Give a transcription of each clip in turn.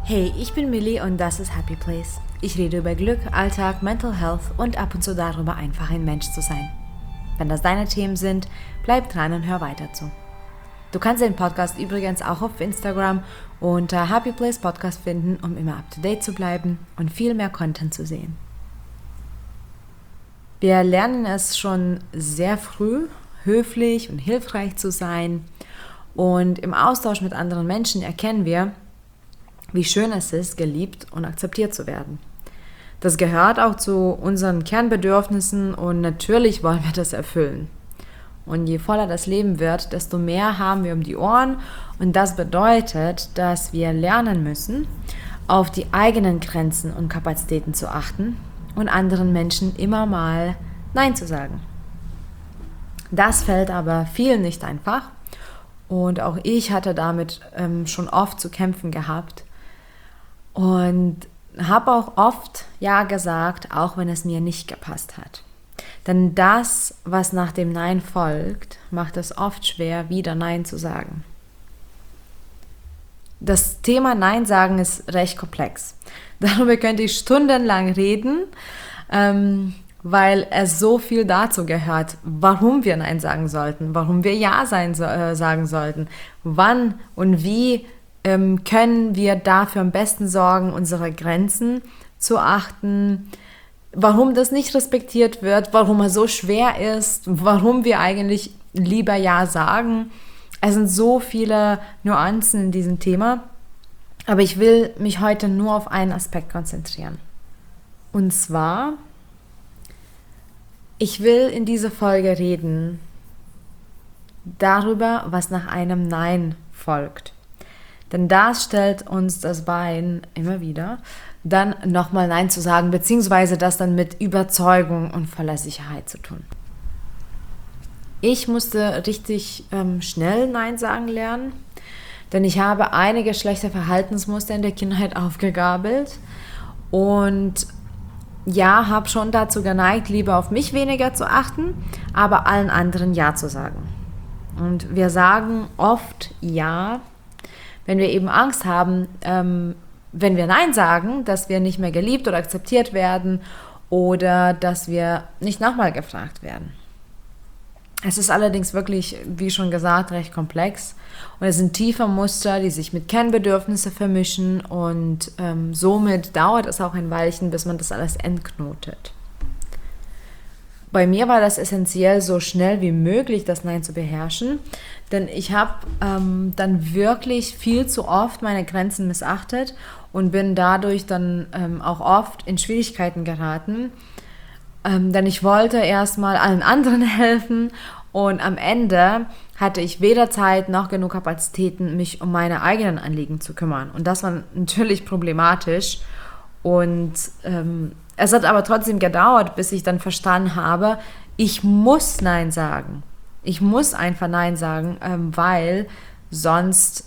Hey, ich bin Millie und das ist Happy Place. Ich rede über Glück, Alltag, Mental Health und ab und zu darüber, einfach ein Mensch zu sein. Wenn das deine Themen sind, bleib dran und hör weiter zu. Du kannst den Podcast übrigens auch auf Instagram unter Happy Place Podcast finden, um immer up to date zu bleiben und viel mehr Content zu sehen. Wir lernen es schon sehr früh, höflich und hilfreich zu sein, und im Austausch mit anderen Menschen erkennen wir, wie schön es ist, geliebt und akzeptiert zu werden. Das gehört auch zu unseren Kernbedürfnissen und natürlich wollen wir das erfüllen. Und je voller das Leben wird, desto mehr haben wir um die Ohren, und das bedeutet, dass wir lernen müssen, auf die eigenen Grenzen und Kapazitäten zu achten und anderen Menschen immer mal Nein zu sagen. Das fällt aber vielen nicht einfach, und auch ich hatte damit schon oft zu kämpfen gehabt. Und habe auch oft Ja gesagt, auch wenn es mir nicht gepasst hat. Denn das, was nach dem Nein folgt, macht es oft schwer, wieder Nein zu sagen. Das Thema Nein sagen ist recht komplex. Darüber könnte ich stundenlang reden, weil es so viel dazu gehört, warum wir Nein sagen sollten, warum wir Ja sagen sollten, wann und wie können wir dafür am besten sorgen, unsere Grenzen zu achten, warum das nicht respektiert wird, warum es so schwer ist, warum wir eigentlich lieber Ja sagen. Es sind so viele Nuancen in diesem Thema, aber ich will mich heute nur auf einen Aspekt konzentrieren. Und zwar, ich will in dieser Folge reden darüber, was nach einem Nein folgt. Denn das stellt uns das Bein immer wieder, dann nochmal Nein zu sagen, beziehungsweise das dann mit Überzeugung und voller Sicherheit zu tun. Ich musste richtig schnell Nein sagen lernen, denn ich habe einige schlechte Verhaltensmuster in der Kindheit aufgegabelt und ja, habe schon dazu geneigt, lieber auf mich weniger zu achten, aber allen anderen Ja zu sagen. Und wir sagen oft Ja, wenn wir eben Angst haben, wenn wir Nein sagen, dass wir nicht mehr geliebt oder akzeptiert werden oder dass wir nicht nochmal gefragt werden. Es ist allerdings wirklich, wie schon gesagt, recht komplex, und es sind tiefe Muster, die sich mit Kernbedürfnissen vermischen, und somit dauert es auch ein Weilchen, bis man das alles entknotet. Bei mir war das essentiell, so schnell wie möglich das Nein zu beherrschen, denn ich habe dann wirklich viel zu oft meine Grenzen missachtet und bin dadurch dann auch oft in Schwierigkeiten geraten, denn ich wollte erstmal allen anderen helfen, und am Ende hatte ich weder Zeit noch genug Kapazitäten, mich um meine eigenen Anliegen zu kümmern, und das war natürlich problematisch. Und es hat aber trotzdem gedauert, bis ich dann verstanden habe, ich muss Nein sagen. Ich muss einfach Nein sagen, weil sonst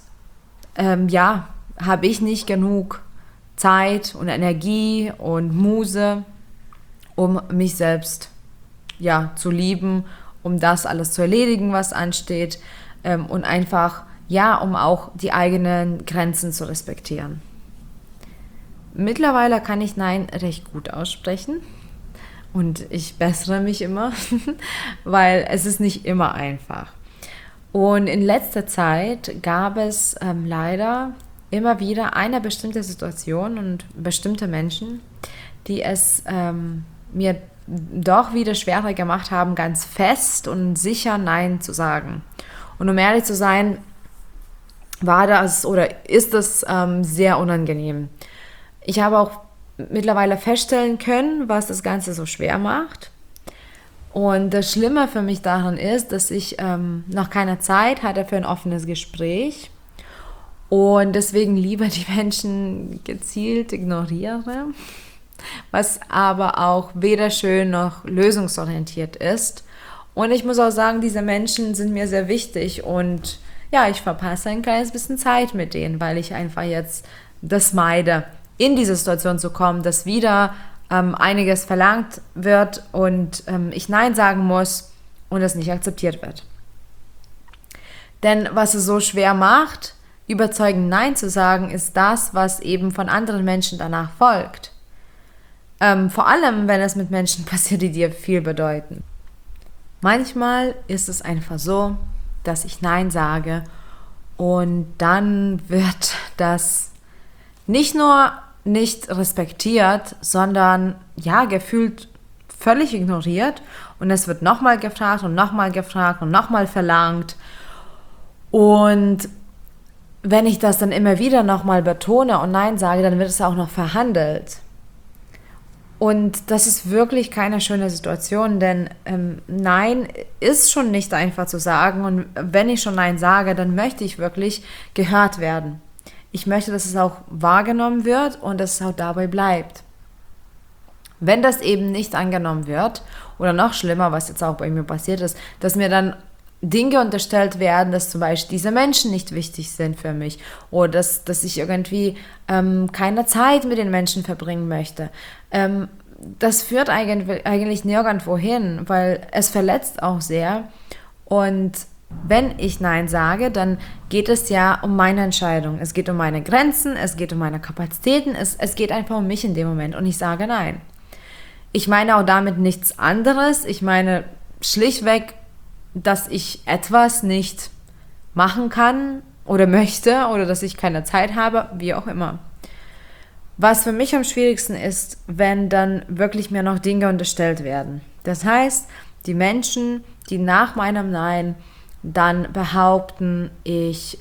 habe ich nicht genug Zeit und Energie und Muße, um mich selbst zu lieben, um das alles zu erledigen, was ansteht, und einfach um auch die eigenen Grenzen zu respektieren. Mittlerweile kann ich Nein recht gut aussprechen, und ich bessere mich immer, weil es ist nicht immer einfach. Und in letzter Zeit gab es leider immer wieder eine bestimmte Situation und bestimmte Menschen, die es mir doch wieder schwerer gemacht haben, ganz fest und sicher Nein zu sagen. Und um ehrlich zu sein, war das oder ist es sehr unangenehm. Ich habe auch mittlerweile feststellen können, was das Ganze so schwer macht. Und das Schlimme für mich daran ist, dass ich noch keine Zeit hatte für ein offenes Gespräch und deswegen lieber die Menschen gezielt ignoriere, was aber auch weder schön noch lösungsorientiert ist. Und ich muss auch sagen, diese Menschen sind mir sehr wichtig, und ich verpasse ein kleines bisschen Zeit mit denen, weil ich einfach jetzt das meide, in diese Situation zu kommen, dass wieder einiges verlangt wird und ich Nein sagen muss und es nicht akzeptiert wird. Denn was es so schwer macht, überzeugend Nein zu sagen, ist das, was eben von anderen Menschen danach folgt. Vor allem, wenn es mit Menschen passiert, die dir viel bedeuten. Manchmal ist es einfach so, dass ich Nein sage und dann wird das nicht nur nicht respektiert, sondern ja, gefühlt völlig ignoriert und es wird nochmal gefragt und nochmal gefragt und nochmal verlangt. Und wenn ich das dann immer wieder nochmal betone und Nein sage, dann wird es auch noch verhandelt. Und das ist wirklich keine schöne Situation, denn Nein ist schon nicht einfach zu sagen. Und wenn ich schon Nein sage, dann möchte ich wirklich gehört werden. Ich möchte, dass es auch wahrgenommen wird und dass es auch dabei bleibt. Wenn das eben nicht angenommen wird, oder noch schlimmer, was jetzt auch bei mir passiert ist, dass mir dann Dinge unterstellt werden, dass zum Beispiel diese Menschen nicht wichtig sind für mich oder dass ich irgendwie keine Zeit mit den Menschen verbringen möchte. Das führt eigentlich nirgendwo hin, weil es verletzt auch sehr. Und wenn ich Nein sage, dann geht es ja um meine Entscheidung. Es geht um meine Grenzen, es geht um meine Kapazitäten, es geht einfach um mich in dem Moment und ich sage Nein. Ich meine auch damit nichts anderes. Ich meine schlichtweg, dass ich etwas nicht machen kann oder möchte oder dass ich keine Zeit habe, wie auch immer. Was für mich am schwierigsten ist, wenn dann wirklich mir noch Dinge unterstellt werden. Das heißt, die Menschen, die nach meinem Nein dann behaupten, ich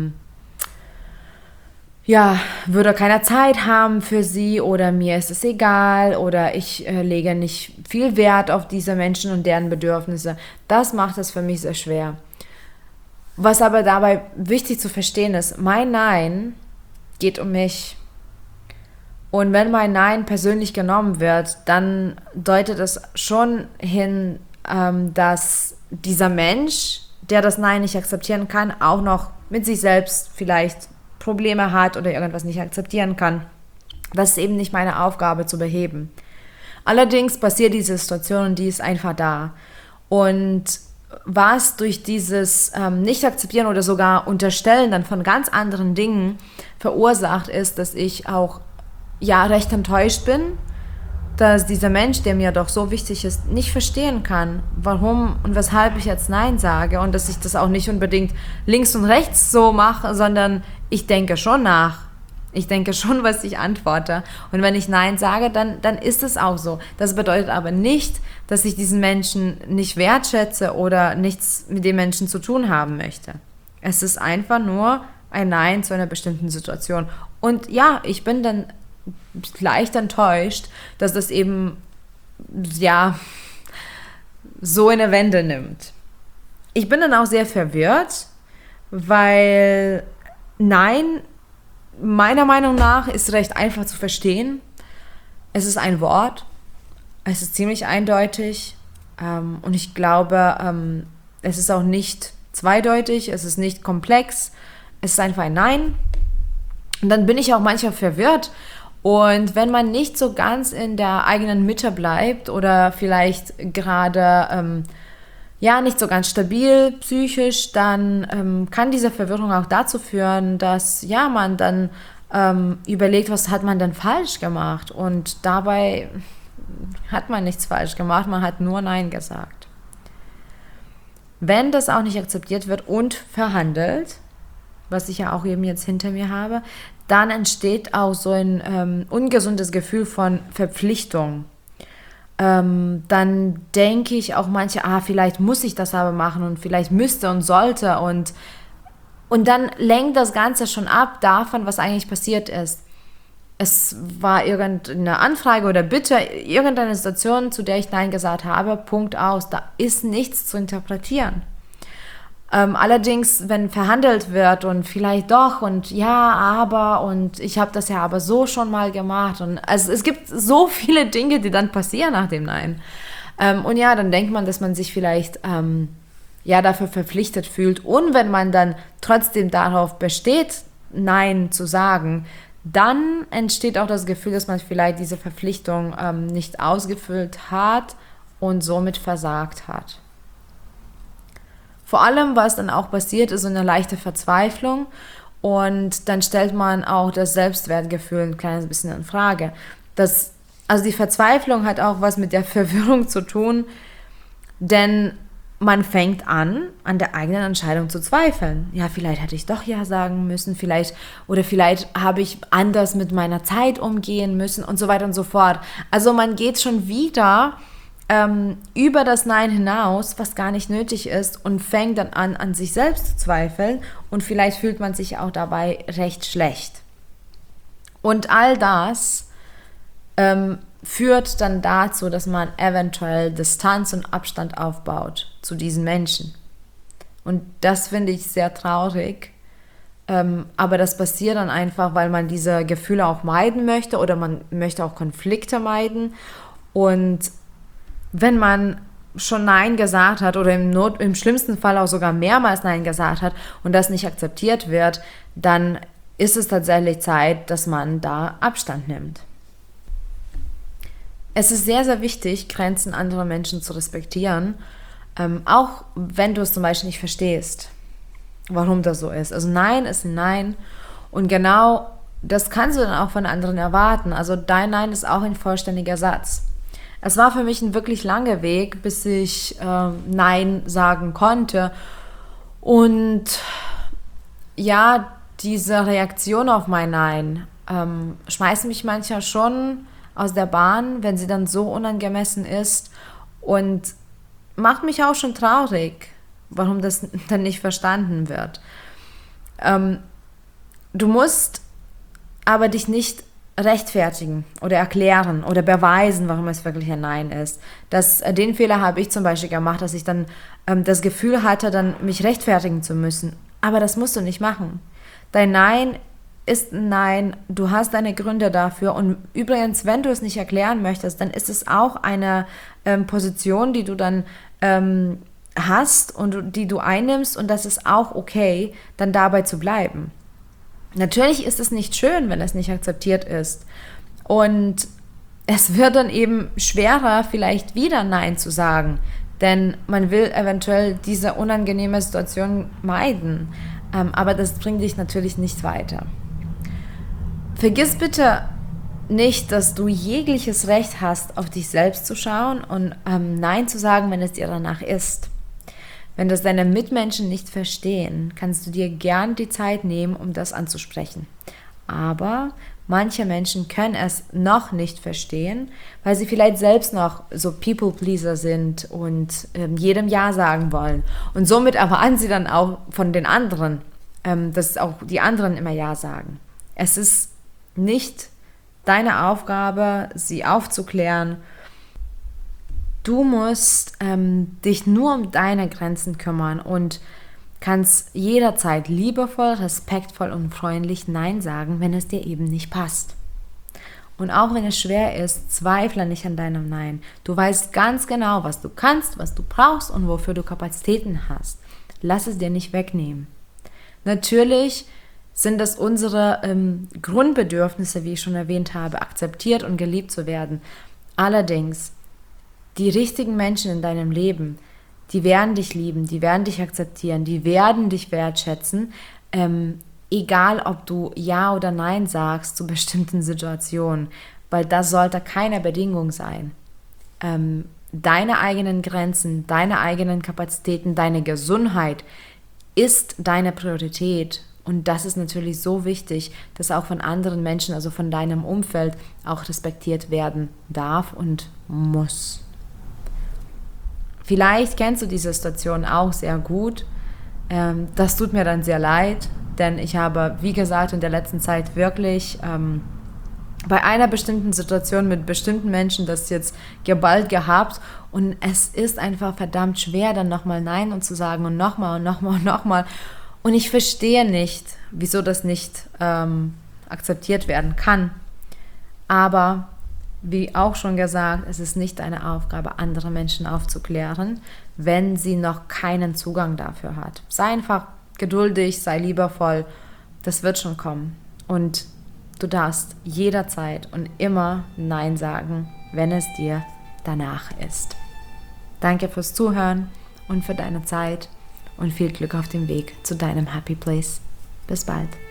würde keine Zeit haben für sie oder mir ist es egal oder ich lege nicht viel Wert auf diese Menschen und deren Bedürfnisse. Das macht es für mich sehr schwer. Was aber dabei wichtig zu verstehen ist, mein Nein geht um mich. Und wenn mein Nein persönlich genommen wird, dann deutet es schon hin, dass dieser Mensch, der das Nein nicht akzeptieren kann, auch noch mit sich selbst vielleicht Probleme hat oder irgendwas nicht akzeptieren kann. Das ist eben nicht meine Aufgabe zu beheben. Allerdings passiert diese Situation und die ist einfach da. Und was durch dieses Nicht-Akzeptieren oder sogar Unterstellen dann von ganz anderen Dingen verursacht ist, dass ich auch recht enttäuscht bin, dass dieser Mensch, der mir doch so wichtig ist, nicht verstehen kann, warum und weshalb ich jetzt Nein sage und dass ich das auch nicht unbedingt links und rechts so mache, sondern ich denke schon nach. Ich denke schon, was ich antworte. Und wenn ich Nein sage, dann ist es auch so. Das bedeutet aber nicht, dass ich diesen Menschen nicht wertschätze oder nichts mit dem Menschen zu tun haben möchte. Es ist einfach nur ein Nein zu einer bestimmten Situation. Und ja, ich bin dann leicht enttäuscht, dass das eben, so eine Wende nimmt. Ich bin dann auch sehr verwirrt, weil Nein, meiner Meinung nach, ist recht einfach zu verstehen. Es ist ein Wort, es ist ziemlich eindeutig und ich glaube, es ist auch nicht zweideutig, es ist nicht komplex, es ist einfach ein Nein. Und dann bin ich auch manchmal verwirrt. Und wenn man nicht so ganz in der eigenen Mitte bleibt oder vielleicht gerade nicht so ganz stabil psychisch, dann kann diese Verwirrung auch dazu führen, dass man dann überlegt, was hat man denn falsch gemacht? Und dabei hat man nichts falsch gemacht, man hat nur Nein gesagt. Wenn das auch nicht akzeptiert wird und verhandelt, was ich ja auch eben jetzt hinter mir habe, dann entsteht auch so ein ungesundes Gefühl von Verpflichtung. Dann denke ich auch manche, vielleicht muss ich das aber machen und vielleicht müsste und sollte und dann lenkt das Ganze schon ab davon, was eigentlich passiert ist. Es war irgendeine Anfrage oder Bitte, irgendeine Situation, zu der ich Nein gesagt habe, Punkt aus. Da ist nichts zu interpretieren. Allerdings, wenn verhandelt wird und vielleicht doch und aber und ich habe das ja aber so schon mal gemacht und also es gibt so viele Dinge, die dann passieren nach dem Nein. Und dann denkt man, dass man sich vielleicht dafür verpflichtet fühlt und wenn man dann trotzdem darauf besteht, Nein zu sagen, dann entsteht auch das Gefühl, dass man vielleicht diese Verpflichtung nicht ausgefüllt hat und somit versagt hat. Vor allem, was dann auch passiert, ist so eine leichte Verzweiflung Und dann stellt man auch das Selbstwertgefühl ein kleines bisschen in Frage. Also die Verzweiflung hat auch was mit der Verwirrung zu tun, denn man fängt an der eigenen Entscheidung zu zweifeln. Ja, vielleicht hätte ich doch ja sagen müssen, vielleicht habe ich anders mit meiner Zeit umgehen müssen und so weiter und so fort. Also man geht schon wieder über das Nein hinaus, was gar nicht nötig ist, und fängt dann an sich selbst zu zweifeln, und vielleicht fühlt man sich auch dabei recht schlecht. Und all das führt dann dazu, dass man eventuell Distanz und Abstand aufbaut zu diesen Menschen. Und das finde ich sehr traurig. Aber das passiert dann einfach, weil man diese Gefühle auch meiden möchte, oder man möchte auch Konflikte meiden. Und wenn man schon Nein gesagt hat oder im schlimmsten Fall auch sogar mehrmals Nein gesagt hat und das nicht akzeptiert wird, dann ist es tatsächlich Zeit, dass man da Abstand nimmt. Es ist sehr, sehr wichtig, Grenzen anderer Menschen zu respektieren, auch wenn du es zum Beispiel nicht verstehst, warum das so ist. Also Nein ist ein Nein, und genau das kannst du dann auch von anderen erwarten. Also dein Nein ist auch ein vollständiger Satz. Es war für mich ein wirklich langer Weg, bis ich Nein sagen konnte. Und ja, diese Reaktion auf mein Nein schmeißt mich manchmal schon aus der Bahn, wenn sie dann so unangemessen ist, und macht mich auch schon traurig, warum das dann nicht verstanden wird. Du musst aber dich nicht rechtfertigen oder erklären oder beweisen, warum es wirklich ein Nein ist. Den Fehler habe ich zum Beispiel gemacht, dass ich dann das Gefühl hatte, dann mich rechtfertigen zu müssen. Aber das musst du nicht machen. Dein Nein ist ein Nein, du hast deine Gründe dafür, und übrigens, wenn du es nicht erklären möchtest, dann ist es auch eine Position, die du dann hast und die du einnimmst, und das ist auch okay, dann dabei zu bleiben. Natürlich ist es nicht schön, wenn es nicht akzeptiert ist, und es wird dann eben schwerer, vielleicht wieder Nein zu sagen, denn man will eventuell diese unangenehme Situation meiden, aber das bringt dich natürlich nicht weiter. Vergiss bitte nicht, dass du jegliches Recht hast, auf dich selbst zu schauen und Nein zu sagen, wenn es dir danach ist. Wenn das deine Mitmenschen nicht verstehen, kannst du dir gern die Zeit nehmen, um das anzusprechen. Aber manche Menschen können es noch nicht verstehen, weil sie vielleicht selbst noch so People-Pleaser sind und jedem Ja sagen wollen. Und somit erwarten sie dann auch von den anderen, dass auch die anderen immer Ja sagen. Es ist nicht deine Aufgabe, sie aufzuklären. Du musst dich nur um deine Grenzen kümmern und kannst jederzeit liebevoll, respektvoll und freundlich Nein sagen, wenn es dir eben nicht passt. Und auch wenn es schwer ist, zweifle nicht an deinem Nein. Du weißt ganz genau, was du kannst, was du brauchst und wofür du Kapazitäten hast. Lass es dir nicht wegnehmen. Natürlich sind es unsere Grundbedürfnisse, wie ich schon erwähnt habe, akzeptiert und geliebt zu werden. Allerdings, die richtigen Menschen in deinem Leben, die werden dich lieben, die werden dich akzeptieren, die werden dich wertschätzen, egal ob du Ja oder Nein sagst zu bestimmten Situationen, weil das sollte keine Bedingung sein. Deine eigenen Grenzen, deine eigenen Kapazitäten, deine Gesundheit ist deine Priorität. Und das ist natürlich so wichtig, dass auch von anderen Menschen, also von deinem Umfeld, auch respektiert werden darf und muss. Vielleicht kennst du diese Situation auch sehr gut. Das tut mir dann sehr leid, denn ich habe, wie gesagt, in der letzten Zeit wirklich bei einer bestimmten Situation mit bestimmten Menschen das jetzt geballt gehabt, und es ist einfach verdammt schwer, dann nochmal Nein und zu sagen und nochmal und nochmal und nochmal. Und ich verstehe nicht, wieso das nicht akzeptiert werden kann. Aber wie auch schon gesagt, es ist nicht deine Aufgabe, andere Menschen aufzuklären, wenn sie noch keinen Zugang dafür hat. Sei einfach geduldig, sei liebevoll, das wird schon kommen. Und du darfst jederzeit und immer Nein sagen, wenn es dir danach ist. Danke fürs Zuhören und für deine Zeit und viel Glück auf dem Weg zu deinem Happy Place. Bis bald.